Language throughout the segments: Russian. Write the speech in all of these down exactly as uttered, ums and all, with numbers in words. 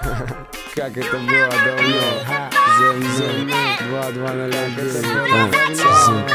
Как это было давно. Зим, два два ноль один.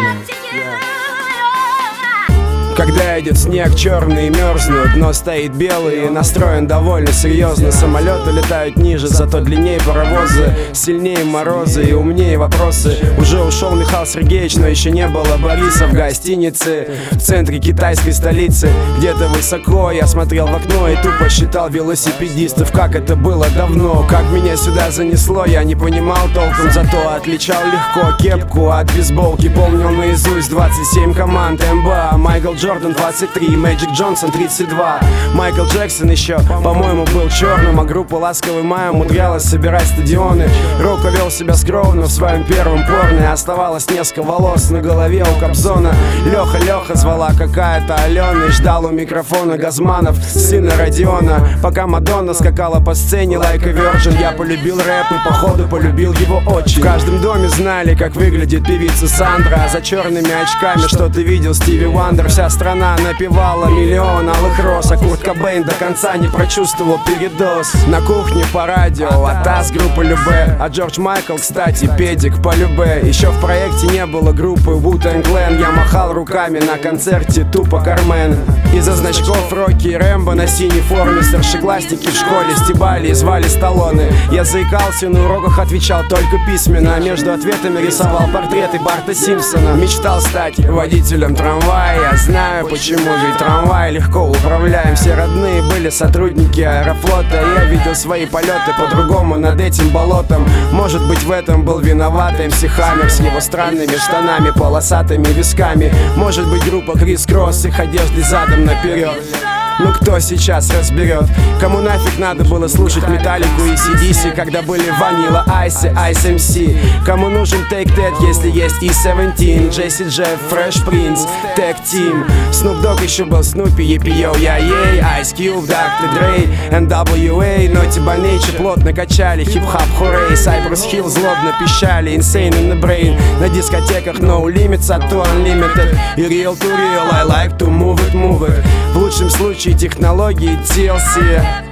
Когда идет снег черный и мерзнут, но стоит белый и настроен довольно серьезно. Самолеты летают ниже, зато длиннее паровозы, сильнее морозы и умнее вопросы. Уже ушел Михаил Сергеевич, но еще не было Бориса в гостинице в центре китайской столицы. Где-то высоко я смотрел в окно и тупо считал велосипедистов. Как это было давно, как меня сюда занесло, я не понимал толком, зато отличал легко кепку от бейсболки. Помнил наизусть двадцать семь команд эн бэ а, Майкл Джордан двадцать три, Мэджик Джонсон тридцать два. Майкл Джексон еще, по-моему, был черным, а группа Ласковый май умудрялась собирать стадионы. Рока вел себя скромно в своем первом порно, оставалось несколько волос на голове у Кобзона. Леха Леха звала какая-то Алена и ждал у микрофона Газманов, сына Родиона. Пока Мадонна скакала по сцене Like a Virgin, я полюбил рэп и походу полюбил его очень. В каждом доме знали, как выглядит певица Сандра, а за черными очками что ты видел Стиви Вандер. Вся страна напевала миллион алых роз, а Курт Кобейн до конца не прочувствовал передоз. На кухне по радио Атас группа Любэ, а Джордж Майкл, кстати, педик по Любэ. Еще в проекте не было группы Wu-Tang Clan, я махал руками на концерте тупо Кармен. Из-за значков Рокки и Рэмбо на синей форме старшеклассники в школе стебали и звали Сталлоне. Я заикался, на уроках отвечал только письменно, а между ответами рисовал портреты Барта Симпсона. Мечтал стать водителем трамвая, я знаю почему, ведь трамвай легко управляем. Все родные были сотрудники Аэрофлота, я видел свои полеты по-другому над этим болотом. Может быть, в этом был виноват эм си Хаммер с его странными штанами, полосатыми висками. Может быть, группа Крис Кросс с их одеждой задом наперед. Ну кто сейчас разберет? Кому нафиг надо было слушать Металлику и си ди си, когда были Ванила Айс и Айс эм си? Кому нужен Take That, если есть и семнадцать, Джесси Джефф, Fresh Prince, Tag Team? Snoop Dogg еще был Снупи, Епи Йоу Я Ей, Ice Cube, доктор Dre, эн дабл ю эй, Naughty by Nature плотно качали, хип-хап Hooray, Cypress Hill злобно пищали, Insane in the Brain. На дискотеках No Limits, а то Unlimited и Real to Real, I like to move it, move it. В лучшем случае технологии ти эл си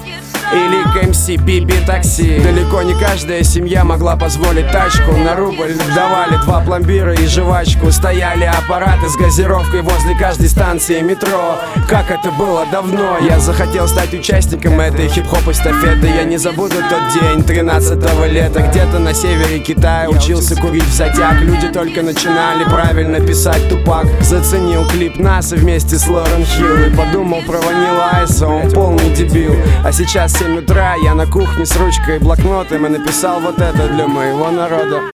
или кей эм си, би би такси. Далеко не каждая семья могла позволить тачку. На рубль давали два пломбира и жвачку. Стояли аппараты с газировкой возле каждой станции метро. Как это было давно. Я захотел стать участником этой хип-хоп эстафеты. Я не забуду тот день тринадцатого лета. Где-то на севере Китая учился курить в затяг. Люди только начинали правильно писать Тупак. Заценил клип НАСА вместе с Лорен Хилл и подумал про Ванила Айса, он полный дебил. А сейчас семь утра, я на кухне с ручкой и блокнотом и написал вот это для моего народа.